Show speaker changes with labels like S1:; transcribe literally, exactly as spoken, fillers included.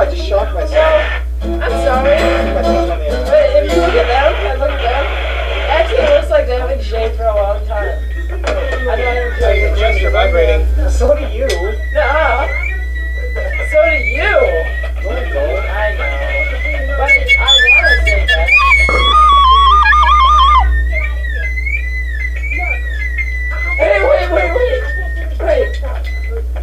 S1: I just shocked myself.
S2: No, I'm sorry. But if you look at them, and look at them, actually it looks like they haven't shaved for a long time. I don't know.
S1: Your chests are vibrating. So do you.
S2: Nuh-uh. So do you.
S1: Go, go.
S2: I know.